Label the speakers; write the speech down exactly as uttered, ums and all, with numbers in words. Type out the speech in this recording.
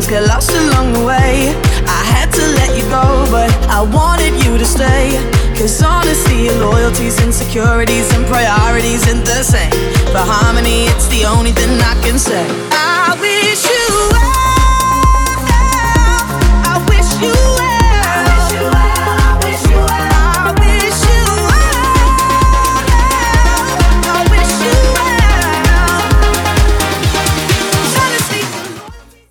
Speaker 1: things get lost along the way. I had to let you go, but I wanted you to stay. Cause honesty, loyalties, insecurities, and priorities ain't the same. For harmony, it's the only thing I can say. I will